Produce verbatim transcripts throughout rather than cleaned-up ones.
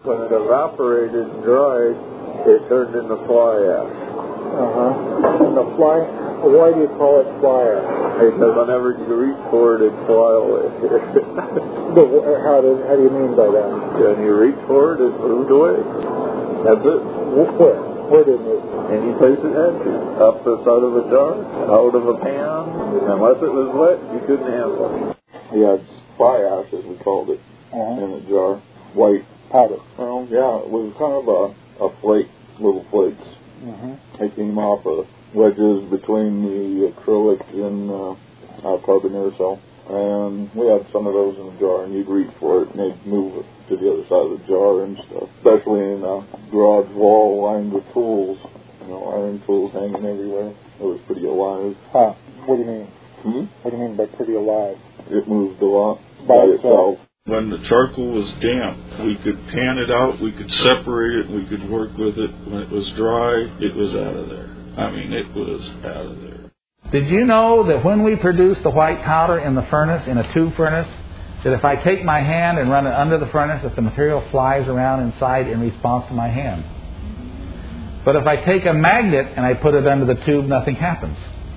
When it evaporated and dried, it turned into fly ash. Uh-huh. And the fly, why do you call it fly ash? Because whenever you reach for it, it fly away. the, how, do, how do you mean by that? When you reach for it, it moved away. That's it. Where? Where did it move? Any place it had to. Up the side of a jar, out of a pan. Unless it was wet, you couldn't handle it. He had fly ash, as we called it, uh-huh. in a jar. White powder. Well, yeah, it was kind of a, a flake, little flakes. Mm-hmm. They came off of wedges between the acrylic and uh, uh, carbon aerosol. And we had some of those in a jar, and you'd reach for it, and they'd move it to the other side of the jar and stuff. Especially in a garage wall lined with tools, you know, iron tools hanging everywhere. It was pretty alive. Huh. What do you mean? Hmm? What do you mean by pretty alive? It moved a lot by, by itself. itself. When the charcoal was damp, we could pan it out, we could separate it, we could work with it. When it was dry, it was out of there. I mean, it was out of there. Did you know that when we produce the white powder in the furnace, in a tube furnace, that if I take my hand and run it under the furnace, that the material flies around inside in response to my hand? But if I take a magnet and I put it under the tube, nothing happens.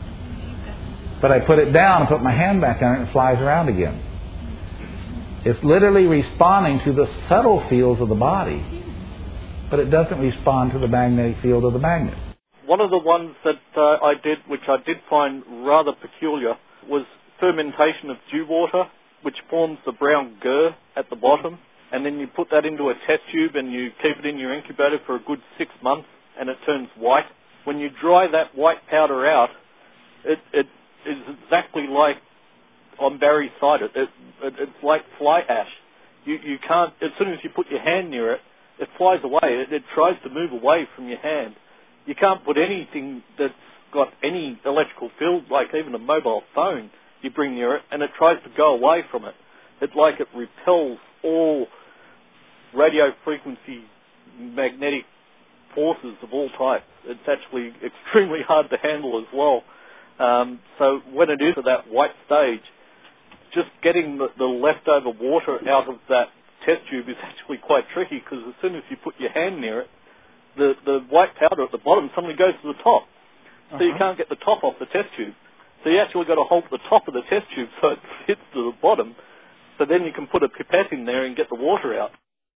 But I put it down and put my hand back on it, and it flies around again. It's literally responding to the subtle fields of the body, but it doesn't respond to the magnetic field of the magnet. One of the ones that uh, I did, which I did find rather peculiar, was fermentation of dew water, which forms the brown gur at the bottom, and then you put that into a test tube and you keep it in your incubator for a good six months, and it turns white. When you dry that white powder out, it, it is exactly like on Barry cider. It, it, it's like fly ash. You, you can't, as soon as you put your hand near it, it flies away. It, it tries to move away from your hand. You can't put anything that's got any electrical field, like even a mobile phone, you bring near it, and it tries to go away from it. It's like it repels all radio frequency magnetic forces of all types. It's actually extremely hard to handle as well. Um, so when it is at that white stage, just getting the, the leftover water out of that test tube is actually quite tricky, because as soon as you put your hand near it, the, the white powder at the bottom suddenly goes to the top. So uh-huh. you can't get the top off the test tube. So you actually got to hold the top of the test tube so it fits to the bottom. So then you can put a pipette in there and get the water out.